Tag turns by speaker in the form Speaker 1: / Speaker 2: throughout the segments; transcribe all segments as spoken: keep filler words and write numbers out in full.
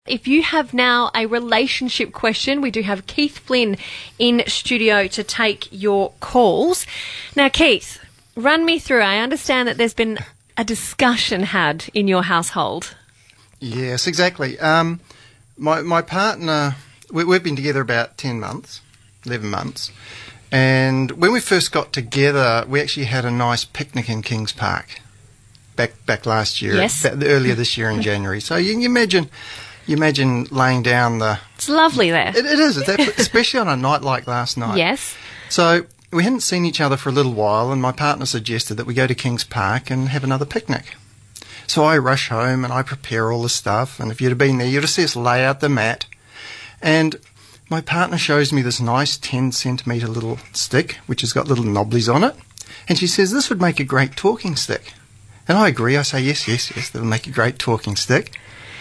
Speaker 1: if you have now a relationship question, we do have Keith Flynn in studio to take your calls. Now, Keith, run me through. I understand that there's been a discussion had in your household.
Speaker 2: Yes, exactly. Um, my my partner, we, we've been together about ten months, eleven months, and when we first got together, we actually had a nice picnic in Kings Park back back last year,
Speaker 1: yes.
Speaker 2: back, earlier this year in January. So you, you imagine, you imagine laying down the.
Speaker 1: It's lovely there.
Speaker 2: It, it is, it's absolutely, especially on a night like last night.
Speaker 1: Yes.
Speaker 2: So we hadn't seen each other for a little while, and my partner suggested that we go to Kings Park and have another picnic. So I rush home and I prepare all the stuff, and if you'd have been there, you'd have seen us lay out the mat. And my partner shows me this nice ten centimetre little stick, which has got little knobblies on it, and she says, this would make a great talking stick. And I agree. I say, yes, yes, yes, that'll make a great talking stick.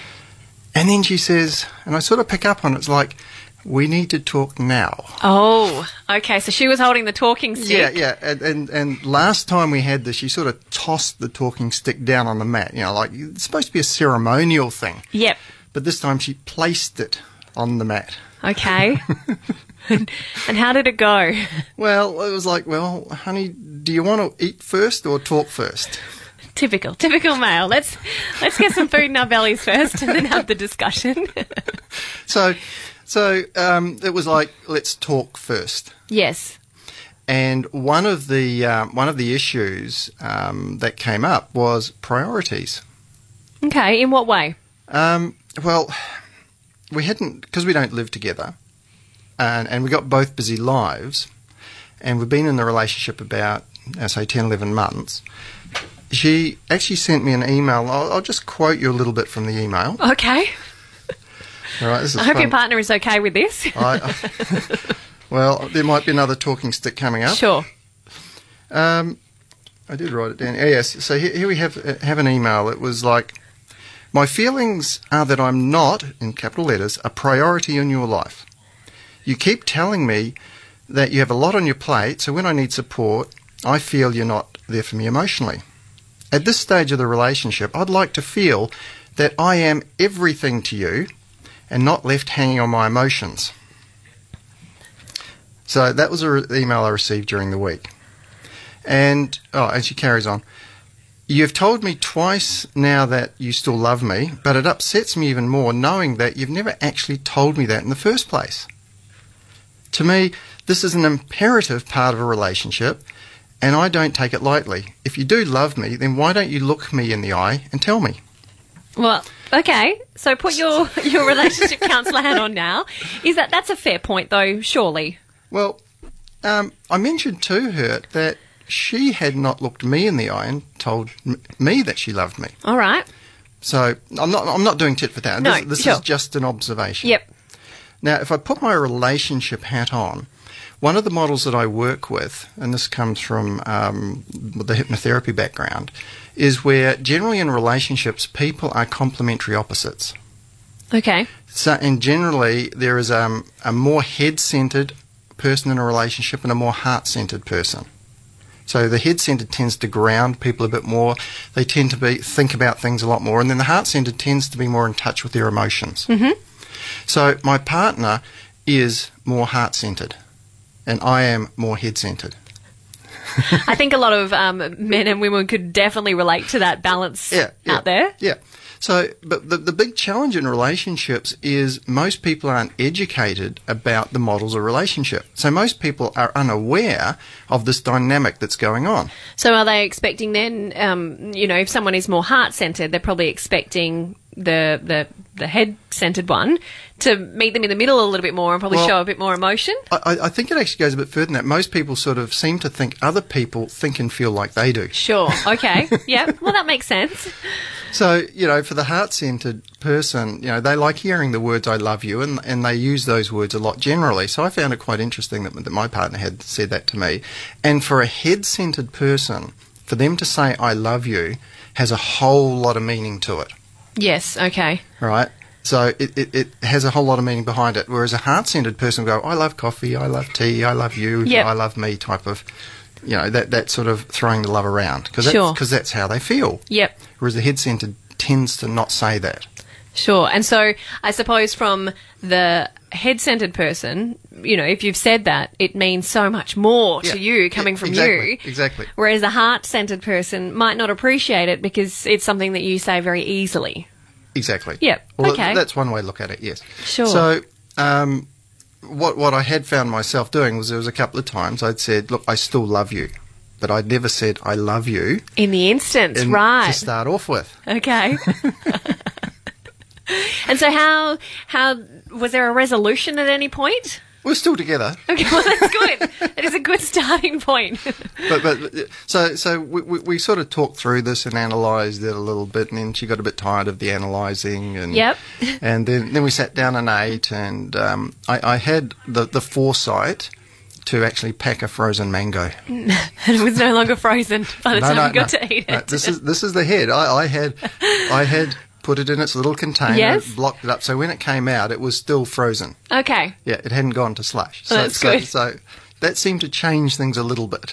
Speaker 2: And then she says, and I sort of pick up on it, it's like, we need to talk now.
Speaker 1: Oh, okay. So she was holding the talking stick.
Speaker 2: Yeah, yeah. And, and and last time we had this, she sort of tossed the talking stick down on the mat. You know, like it's supposed to be a ceremonial thing.
Speaker 1: Yep.
Speaker 2: But this time she placed it on the mat.
Speaker 1: Okay. and, and how did it go?
Speaker 2: Well, it was like, well, honey, do you want to eat first or talk first?
Speaker 1: Typical, typical male. Let's let's get some food in our bellies first and then have the discussion.
Speaker 2: so, so um, it was like, let's talk first.
Speaker 1: Yes.
Speaker 2: And one of the um, one of the issues um, that came up was priorities.
Speaker 1: Okay. In what way?
Speaker 2: Um, well, we hadn't, because we don't live together, and and we got both busy lives, and we've been in the relationship about, I say, ten, eleven months. She actually sent me an email. I'll, I'll just quote you a little bit from the email.
Speaker 1: Okay.
Speaker 2: All right, this is
Speaker 1: I hope
Speaker 2: from,
Speaker 1: your partner is okay with this.
Speaker 2: I, I, well, there might be another talking stick coming up.
Speaker 1: Sure.
Speaker 2: Um, I did write it down. Yes. So here, here we have have an email. It was like, my feelings are that I'm not, in capital letters, a priority in your life. You keep telling me that you have a lot on your plate, so when I need support, I feel you're not there for me emotionally. At this stage of the relationship, I'd like to feel that I am everything to you and not left hanging on my emotions. So that was an re- email I received during the week. And, oh, and she carries on. You've told me twice now that you still love me, but it upsets me even more knowing that you've never actually told me that in the first place. To me, this is an imperative part of a relationship, and I don't take it lightly. If you do love me, then why don't you look me in the eye and tell me?
Speaker 1: Well, okay. So put your, your relationship counsellor hat on now. Is that that's a fair point, though? Surely.
Speaker 2: Well, um, I mentioned to her that she had not looked me in the eye and told m- me that she loved me.
Speaker 1: All right.
Speaker 2: So I'm not. I'm not doing tit for tat.
Speaker 1: No,
Speaker 2: This, this
Speaker 1: sure.
Speaker 2: is just an observation.
Speaker 1: Yep.
Speaker 2: Now, if I put my relationship hat on, one of the models that I work with, and this comes from um, the hypnotherapy background, is where generally in relationships people are complementary opposites.
Speaker 1: Okay.
Speaker 2: So, and generally there is um, a more head-centered person in a relationship and a more heart-centered person. So the head-centered tends to ground people a bit more. They tend to be think about things a lot more, and then the heart-centered tends to be more in touch with their emotions.
Speaker 1: Mm-hmm.
Speaker 2: So my partner is more heart-centered, and I am more head-centered.
Speaker 1: I think a lot of um, men and women could definitely relate to that balance
Speaker 2: yeah, yeah,
Speaker 1: out there.
Speaker 2: Yeah. So, but the, the big challenge in relationships is most people aren't educated about the models of relationship. So most people are unaware of this dynamic that's going on.
Speaker 1: So are they expecting then, um, you know, if someone is more heart-centered, they're probably expecting the the, the head-centered one to meet them in the middle a little bit more and probably
Speaker 2: Well,
Speaker 1: show a bit more emotion?
Speaker 2: I, I think it actually goes a bit further than that. Most people sort of seem to think other people think and feel like they do.
Speaker 1: Sure. Okay. Yeah. Well, that makes sense.
Speaker 2: So, you know, for the heart-centered person, you know, they like hearing the words I love you, and and they use those words a lot generally. So I found it quite interesting that, that my partner had said that to me. And for a head-centered person, for them to say I love you has a whole lot of meaning to it.
Speaker 1: Yes. Okay.
Speaker 2: Right? So it, it, it has a whole lot of meaning behind it. Whereas a heart-centered person will go, I love coffee, I love tea, I love you,
Speaker 1: Yep.
Speaker 2: I love me type of, you know, that, that sort of throwing the love around. Cause
Speaker 1: Sure.
Speaker 2: Because that's how they feel.
Speaker 1: Yep.
Speaker 2: Whereas the head-centered tends to not say that.
Speaker 1: Sure. And so I suppose from the head-centered person, you know, if you've said that, it means so much more
Speaker 2: Yeah.
Speaker 1: to you coming
Speaker 2: Yeah,
Speaker 1: from
Speaker 2: exactly,
Speaker 1: you.
Speaker 2: exactly.
Speaker 1: Whereas a heart-centered person might not appreciate it because it's something that you say very easily.
Speaker 2: Exactly.
Speaker 1: Yep.
Speaker 2: Well,
Speaker 1: Okay.
Speaker 2: that's one way to look at it, yes.
Speaker 1: Sure.
Speaker 2: So, um, what what I had found myself doing was there was a couple of times I'd said, look, I still love you, but I'd never said I love you
Speaker 1: In the instance,
Speaker 2: in-
Speaker 1: right.
Speaker 2: to start off with.
Speaker 1: Okay. And so how how was there a resolution at any point?
Speaker 2: We're still together.
Speaker 1: Okay, well that's good. It is a good starting point.
Speaker 2: But, but so so we, we, we sort of talked through this and analysed it a little bit, and then she got a bit tired of the analysing, and
Speaker 1: Yep.
Speaker 2: and then, then we sat down and ate, and um, I, I had the, the foresight to actually pack a frozen mango.
Speaker 1: And it was no longer frozen by the
Speaker 2: No,
Speaker 1: time
Speaker 2: no,
Speaker 1: you got
Speaker 2: no.
Speaker 1: to eat
Speaker 2: No,
Speaker 1: it.
Speaker 2: this is this is the head. I, I had I had put it in its little container,
Speaker 1: Yes.
Speaker 2: blocked it up, so when it came out, it was still frozen.
Speaker 1: Okay.
Speaker 2: Yeah, it hadn't gone to slush. So,
Speaker 1: Oh, that's
Speaker 2: so,
Speaker 1: good.
Speaker 2: so that seemed to change things a little bit.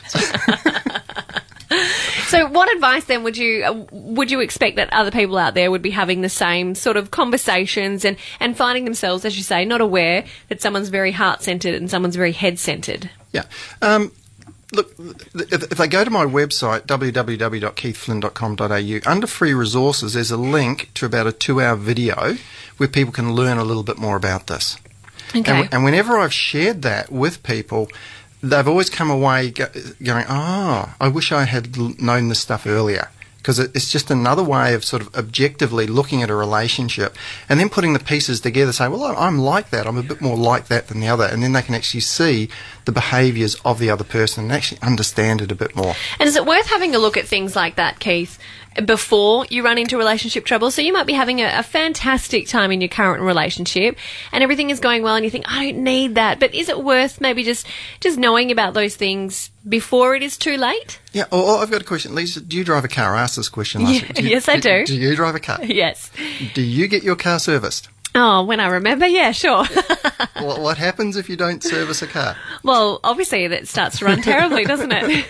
Speaker 1: So what advice then would you uh, would you expect that other people out there would be having the same sort of conversations and, and finding themselves, as you say, not aware that someone's very heart-centred and someone's very head-centred?
Speaker 2: Yeah. Um, look, if, if they go to my website, w w w dot keith flynn dot com dot a u, under free resources, there's a link to about a two-hour video where people can learn a little bit more about this.
Speaker 1: Okay.
Speaker 2: And, and whenever I've shared that with people, they've always come away go, going, oh, I wish I had l- known this stuff earlier. Because it, it's just another way of sort of objectively looking at a relationship and then putting the pieces together, say, well, I- I'm like that. I'm a bit more like that than the other. And then they can actually see the behaviours of the other person and actually understand it a bit more.
Speaker 1: And is it worth having a look at things like that, Keith, before you run into relationship trouble? So you might be having a, a fantastic time in your current relationship and everything is going well and you think, I don't need that. But is it worth maybe just, just knowing about those things before it is too late?
Speaker 2: Yeah, oh, oh, I've got a question. Lisa, do you drive a car? I asked this question last
Speaker 1: Yeah,
Speaker 2: week. Do you-
Speaker 1: yes, I do.
Speaker 2: Do you drive a car?
Speaker 1: Yes.
Speaker 2: Do you get your car serviced?
Speaker 1: Oh, when I remember, yeah, sure.
Speaker 2: what, what happens if you don't service a car?
Speaker 1: Well, obviously it starts to run terribly, doesn't it?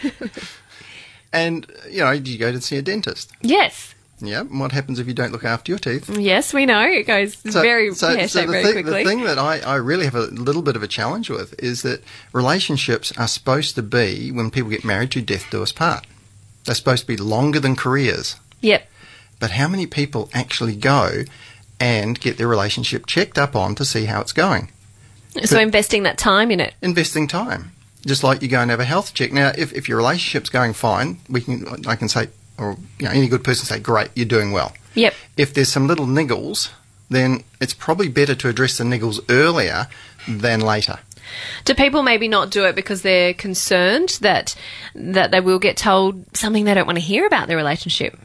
Speaker 2: And, you know, do you go to see a dentist?
Speaker 1: Yes.
Speaker 2: Yeah, and what happens if you don't look after your teeth?
Speaker 1: Yes, we know. It goes very pear-shaped
Speaker 2: the
Speaker 1: very
Speaker 2: thing,
Speaker 1: quickly.
Speaker 2: The thing that I, I really have a little bit of a challenge with is that relationships are supposed to be, when people get married, to death do us part. They're supposed to be longer than careers.
Speaker 1: Yep.
Speaker 2: But how many people actually go and get their relationship checked up on to see how it's going?
Speaker 1: So investing that time in it.
Speaker 2: Investing time. Just like you go and have a health check. Now, if, if your relationship's going fine, we can I can say, or you know, any good person say, great, you're doing well.
Speaker 1: Yep.
Speaker 2: If there's some little niggles, then it's probably better to address the niggles earlier than later.
Speaker 1: Do people maybe not do it because they're concerned that that they will get told something they don't want to hear about their relationship?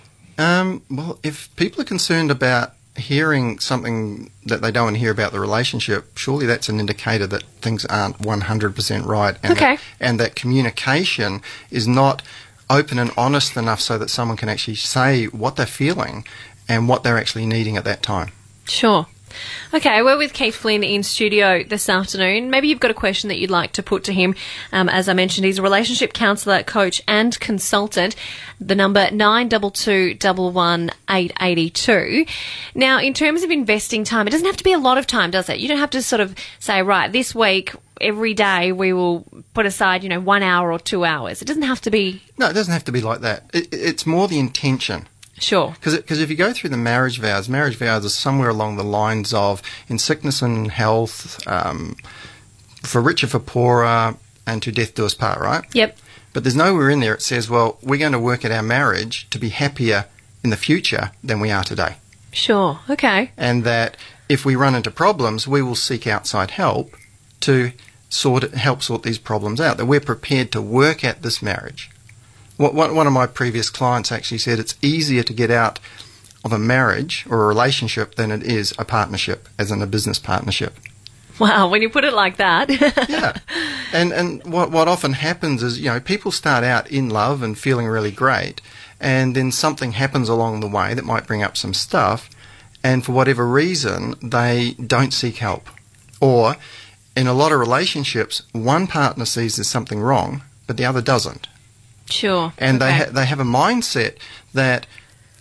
Speaker 2: Um, well, if people are concerned about hearing something that they don't want to hear about the relationship, surely that's an indicator that things aren't one hundred percent right. And
Speaker 1: Okay.
Speaker 2: That, and that communication is not open and honest enough so that someone can actually say what they're feeling and what they're actually needing at that time.
Speaker 1: Sure. Okay, we're with Keith Flynn in studio this afternoon. Maybe you've got a question that you'd like to put to him. Um, as I mentioned, he's a relationship counsellor, coach and consultant. The number nine two two one one eight eight two. Now, in terms of investing time, it doesn't have to be a lot of time, does it? You don't have to sort of say, right, this week, every day we will put aside, you know, one hour or two hours. It doesn't have to be...
Speaker 2: No, it doesn't have to be like that. It, it's more the intention.
Speaker 1: Sure.
Speaker 2: Because if you go through the marriage vows, marriage vows are somewhere along the lines of in sickness and health, um, for richer, for poorer, and to death do us part, right?
Speaker 1: Yep.
Speaker 2: But there's nowhere in there it says, well, we're going to work at our marriage to be happier in the future than we are today.
Speaker 1: Sure. Okay.
Speaker 2: And that if we run into problems, we will seek outside help to sort it, help sort these problems out, that we're prepared to work at this marriage. One of my previous clients actually said it's easier to get out of a marriage or a relationship than it is a partnership, as in a business partnership.
Speaker 1: Wow, when you put it like that.
Speaker 2: Yeah. And and what what often happens is, you know, people start out in love and feeling really great, and then something happens along the way that might bring up some stuff, and for whatever reason, they don't seek help. Or, in a lot of relationships, one partner sees there's something wrong, but the other doesn't.
Speaker 1: Sure.
Speaker 2: And
Speaker 1: okay.
Speaker 2: they ha- they have a mindset that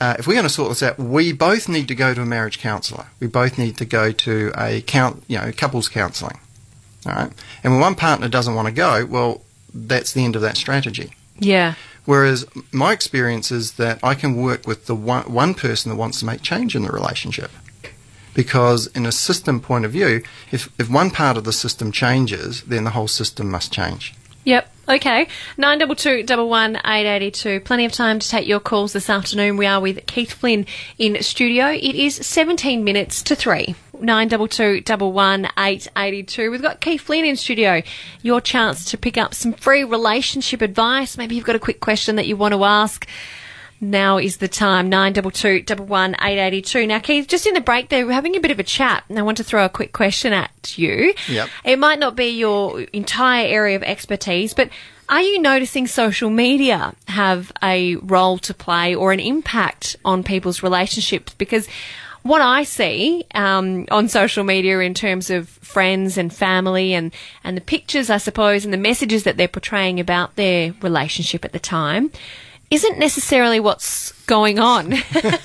Speaker 2: uh, if we're going to sort this out, we both need to go to a marriage counsellor. We both need to go to a count, you know, couples counselling. All right, and when one partner doesn't want to go, well, that's the end of that strategy.
Speaker 1: Yeah.
Speaker 2: Whereas my experience is that I can work with the one, one person that wants to make change in the relationship. Because in a system point of view, if, if one part of the system changes, then the whole system must change.
Speaker 1: Yep. Okay. nine two two, one one, eight eight two. Plenty of time to take your calls this afternoon. We are with Keith Flynn in studio. It is seventeen minutes to three. nine two two, one one, eight eight two. We've got Keith Flynn in studio. Your chance to pick up some free relationship advice. Maybe you've got a quick question that you want to ask. Now is the time. nine two two, one one, eight eight two. Now, Keith, just in the break there, we're having a bit of a chat, and I want to throw a quick question at you.
Speaker 2: Yep.
Speaker 1: It might not be your entire area of expertise, but are you noticing social media have a role to play or an impact on people's relationships? Because what I see um, on social media in terms of friends and family and, and the pictures, I suppose, and the messages that they're portraying about their relationship at the time isn't necessarily what's going on.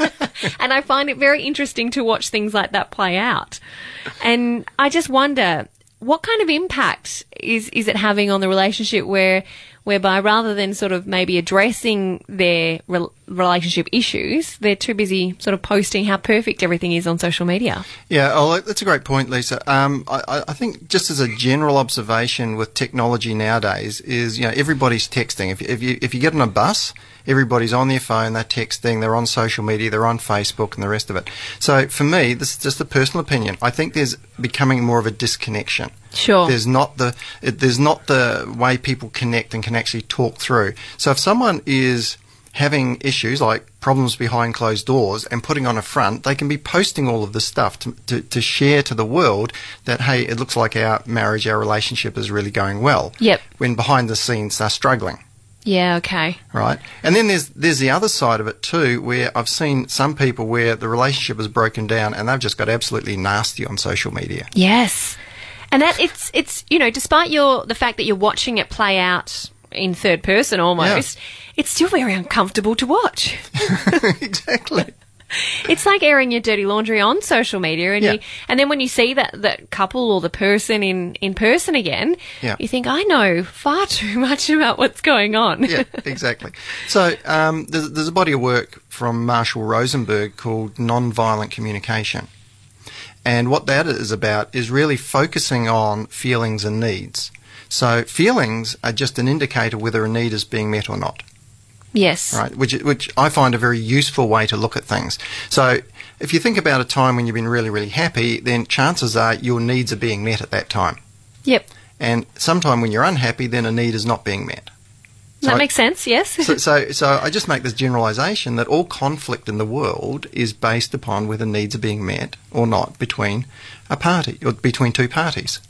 Speaker 1: And I find it very interesting to watch things like that play out. And I just wonder, what kind of impact is, is it having on the relationship where whereby rather than sort of maybe addressing their re- relationship issues, they're too busy sort of posting how perfect everything is on social media?
Speaker 2: Yeah, oh, that's a great point, Lisa. Um, I, I think just as a general observation with technology nowadays is, you know, everybody's texting. If, if you if you get on a bus, everybody's on their phone, they're texting, they're on social media, they're on Facebook and the rest of it. So for me, this is just a personal opinion. I think there's becoming more of a disconnection.
Speaker 1: Sure.
Speaker 2: There's not the it, there's not the way people connect and can actually talk through. So if someone is having issues like problems behind closed doors and putting on a front, they can be posting all of this stuff to, to, to share to the world that, hey, it looks like our marriage, our relationship is really going well.
Speaker 1: Yep.
Speaker 2: When behind the scenes they're struggling.
Speaker 1: Yeah, okay.
Speaker 2: Right. And then there's there's the other side of it too, where I've seen some people where the relationship is broken down and they've just got absolutely nasty on social media.
Speaker 1: Yes. And that it's it's you know, despite your the fact that you're watching it play out in third person almost, yeah. It's still very uncomfortable to watch.
Speaker 2: Exactly.
Speaker 1: It's like airing your dirty laundry on social media, and
Speaker 2: yeah.
Speaker 1: you, and then when you see that, that couple or the person in, in person again,
Speaker 2: yeah.
Speaker 1: you think, I know far too much about what's going on.
Speaker 2: Yeah, exactly. So um, there's, there's a body of work from Marshall Rosenberg called Nonviolent Communication. And what that is about is really focusing on feelings and needs. So feelings are just an indicator whether a need is being met or not.
Speaker 1: Yes.
Speaker 2: Right, which which I find a very useful way to look at things. So if you think about a time when you've been really, really happy, then chances are your needs are being met at that time.
Speaker 1: Yep.
Speaker 2: And sometime when you're unhappy, then a need is not being met. So
Speaker 1: that makes sense, yes.
Speaker 2: so, so so I just make this generalisation that all conflict in the world is based upon whether needs are being met or not between a party or between two parties.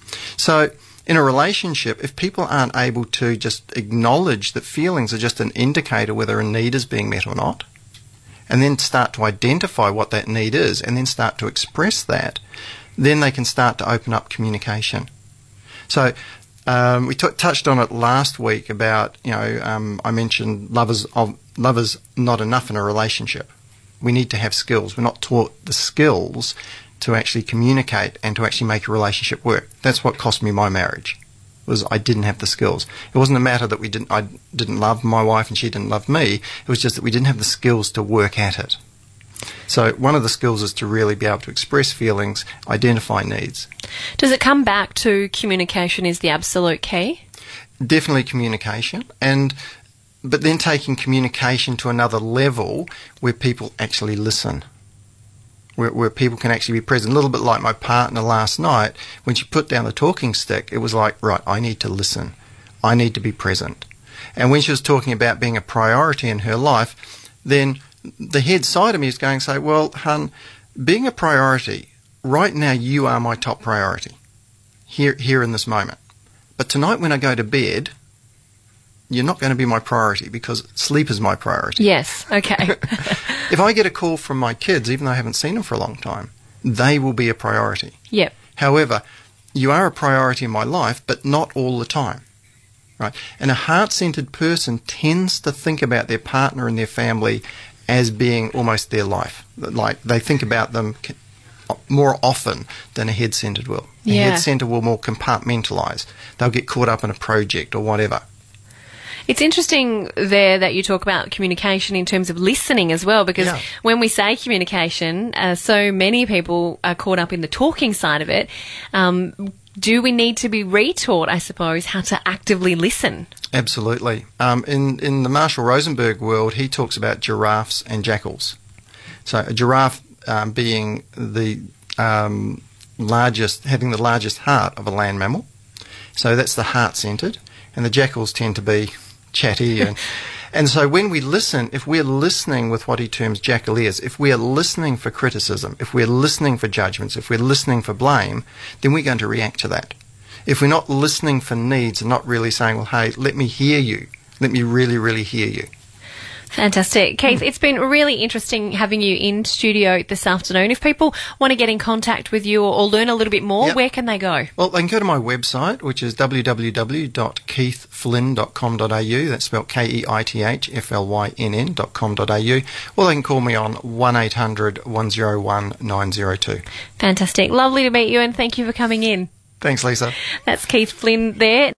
Speaker 2: So in a relationship, if people aren't able to just acknowledge that feelings are just an indicator whether a need is being met or not, and then start to identify what that need is, and then start to express that, then they can start to open up communication. So um, we t- touched on it last week about, you know, um, I mentioned lovers of lovers not enough in a relationship. We need to have skills. We're not taught the skills to actually communicate and to actually make a relationship work. That's what cost me my marriage, was I didn't have the skills. It wasn't a matter that we didn't I didn't love my wife and she didn't love me. It was just that we didn't have the skills to work at it. So one of the skills is to really be able to express feelings, identify needs.
Speaker 1: Does it come back to communication is the absolute key?
Speaker 2: Definitely communication, and but then taking communication to another level where people actually listen. Where, where people can actually be present. A little bit like my partner last night, when she put down the talking stick, it was like, right, I need to listen. I need to be present. And when she was talking about being a priority in her life, then the head side of me is going to say, well, hun, being a priority, right now you are my top priority here, here in this moment. But tonight when I go to bed, you're not going to be my priority because sleep is my priority.
Speaker 1: Yes, okay.
Speaker 2: If I get a call from my kids, even though I haven't seen them for a long time, they will be a priority.
Speaker 1: Yep.
Speaker 2: However, you are a priority in my life, but not all the time. Right? And a heart-centered person tends to think about their partner and their family as being almost their life. Like, they think about them more often than a head-centred will. A
Speaker 1: Yeah.
Speaker 2: head-centred will more compartmentalise. They'll get caught up in a project or whatever.
Speaker 1: It's interesting there that you talk about communication in terms of listening as well, because
Speaker 2: Yeah.
Speaker 1: when we say communication, uh, so many people are caught up in the talking side of it. Um, do we need to be retaught, I suppose, how to actively listen?
Speaker 2: Absolutely. Um, in, in the Marshall Rosenberg world, he talks about giraffes and jackals. So a giraffe um, being the um, largest, having the largest heart of a land mammal. So that's the heart-centred. And the jackals tend to be chatty. And, and so when we listen, if we're listening with what he terms jackal ears, if we're listening for criticism, if we're listening for judgments, if we're listening for blame, then we're going to react to that. If we're not listening for needs and not really saying, well, hey, let me hear you, let me really, really hear you.
Speaker 1: Fantastic. Keith, it's been really interesting having you in studio this afternoon. If people want to get in contact with you or, or learn a little bit more,
Speaker 2: Yep.
Speaker 1: where can they go?
Speaker 2: Well, they can go to my website, which is w w w dot keith flynn dot com dot a u. That's spelled K E I T H F L Y N N dot com dot a u. Or they can call me on one eight hundred one oh one nine oh two.
Speaker 1: Fantastic. Lovely to meet you, and thank you for coming in.
Speaker 2: Thanks, Lisa.
Speaker 1: That's Keith Flynn there.